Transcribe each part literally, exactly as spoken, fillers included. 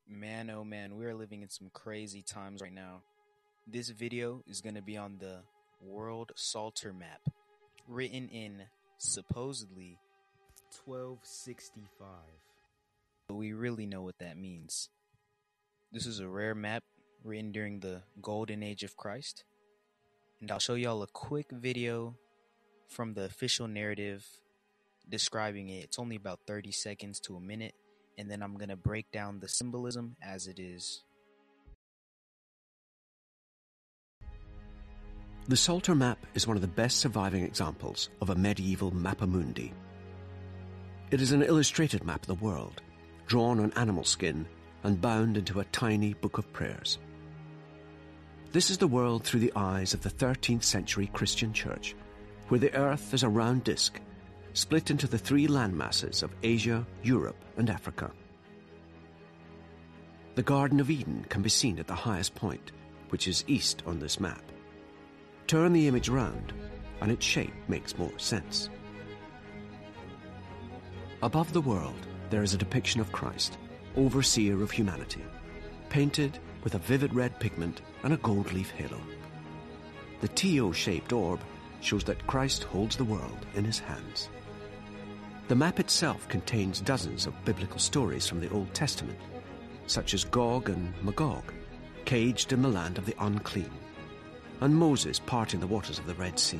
Man, oh man, we are living in some crazy times right now. This video is going to be on the World Psalter Map, written in supposedly twelve sixty-five. But we really know what that means. This is a rare map written during the Golden Age of Christ. And I'll show y'all a quick video from the official narrative describing it. It's only about thirty seconds to a minute. And then I'm going to break down the symbolism as it is. The Psalter map is one of the best surviving examples of a medieval mappa mundi. It is an illustrated map of the world, drawn on animal skin and bound into a tiny book of prayers. This is the world through the eyes of the thirteenth century Christian church, where the earth is a round disk, split into the three landmasses of Asia, Europe, and Africa. The Garden of Eden can be seen at the highest point, which is east on this map. Turn the image round, and its shape makes more sense. Above the world, there is a depiction of Christ, overseer of humanity, painted with a vivid red pigment and a gold leaf halo. The T O-shaped orb shows that Christ holds the world in his hands. The map itself contains dozens of biblical stories from the Old Testament, such as Gog and Magog, caged in the land of the unclean, and Moses parting the waters of the Red Sea.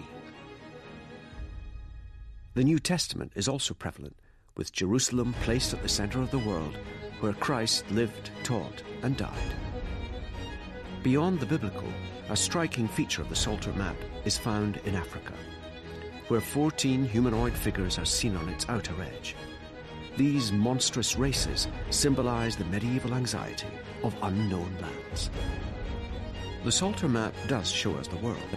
The New Testament is also prevalent, with Jerusalem placed at the center of the world, where Christ lived, taught, and died. Beyond the biblical, a striking feature of the Psalter map is found in Africa, where fourteen humanoid figures are seen on its outer edge. These monstrous races symbolize the medieval anxiety of unknown lands. The Psalter map does show us the world.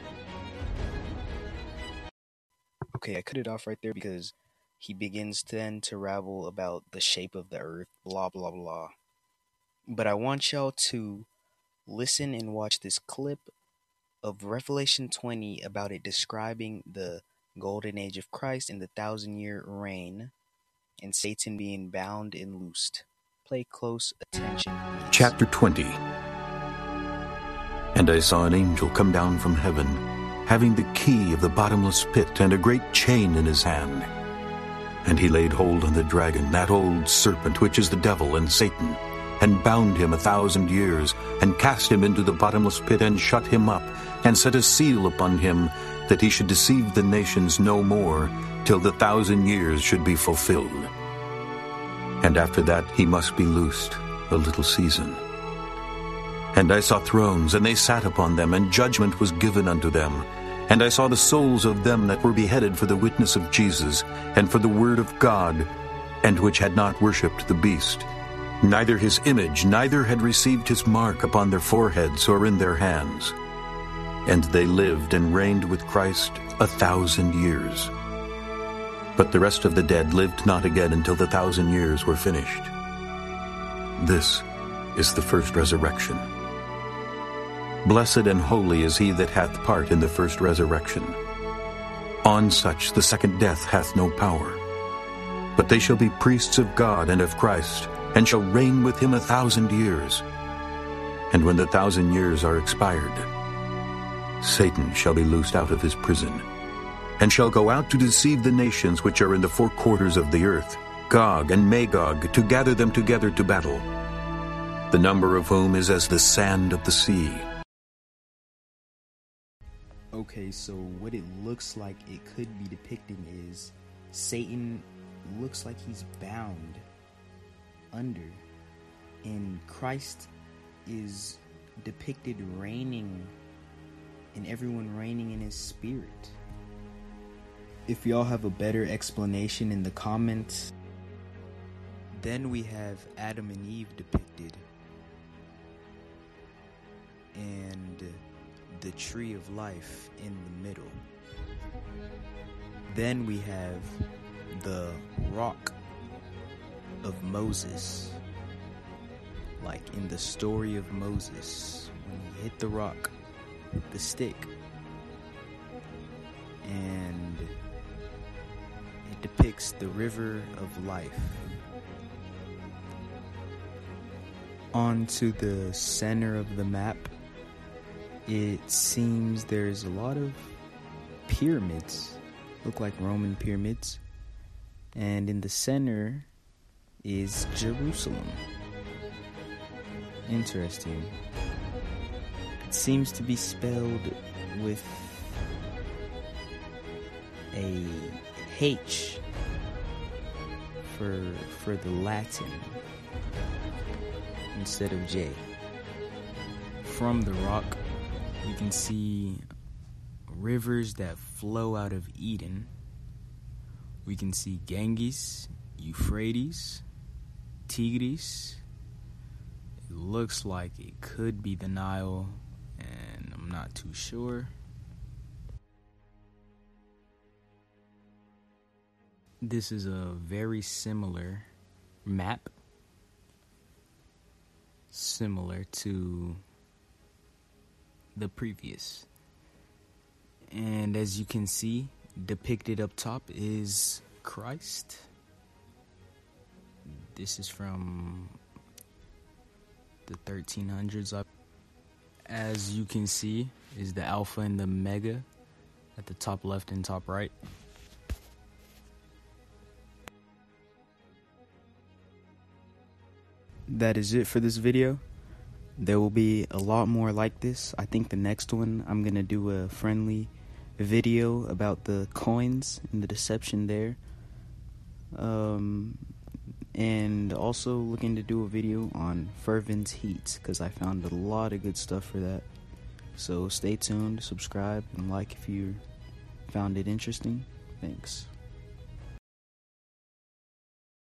Okay, I cut it off right there because he begins then to rabble about the shape of the earth, blah, blah, blah. But I want y'all to listen and watch this clip of Revelation twenty about it describing the Golden Age of Christ and the thousand-year reign, and Satan being bound and loosed. Play close attention, please. Chapter twenty. And I saw an angel come down from heaven, having the key of the bottomless pit and a great chain in his hand. And he laid hold on the dragon, that old serpent, which is the devil and Satan, and bound him a thousand years, and cast him into the bottomless pit, and shut him up, and set a seal upon him, that he should deceive the nations no more, till the thousand years should be fulfilled. And after that he must be loosed a little season. And I saw thrones, and they sat upon them, and judgment was given unto them. And I saw the souls of them that were beheaded for the witness of Jesus, and for the word of God, and which had not worshipped the beast, neither his image, neither had received his mark upon their foreheads or in their hands. And they lived and reigned with Christ a thousand years. But the rest of the dead lived not again until the thousand years were finished. This is the first resurrection. Blessed and holy is he that hath part in the first resurrection. On such the second death hath no power. But they shall be priests of God and of Christ, and shall reign with him a thousand years. And when the thousand years are expired, Satan shall be loosed out of his prison, and shall go out to deceive the nations which are in the four quarters of the earth, Gog and Magog, to gather them together to battle, the number of whom is as the sand of the sea. Okay, so what it looks like it could be depicting is Satan looks like he's bound under, and Christ is depicted reigning, and everyone reigning in his spirit. If y'all have a better explanation in the comments. Then we have Adam and Eve depicted, and the tree of life in the middle. Then we have the rock of Moses, like in the story of Moses, when he hit the rock with the stick, and it depicts the river of life. Onto the center of the map, it seems there's a lot of pyramids, look like Roman pyramids, and in the center is Jerusalem. Interesting. It seems to be spelled with a H for for the Latin instead of J. From the rock, you can see rivers that flow out of Eden. We can see Ganges, Euphrates, Tigris. It looks like it could be the Nile, and I'm not too sure. This is a very similar map, similar to the previous. And as you can see, depicted up top is Christ. This is from the thirteen hundreds up. As you can see, is the Alpha and the Omega at the top left and top right. That is it for this video. There will be a lot more like this. I think the next one I'm gonna do a friendly video about the coins and the deception there. Um, and also looking to do a video on Fervent's Heat, because I found a lot of good stuff for that. So stay tuned, subscribe, and like if you found it interesting. Thanks.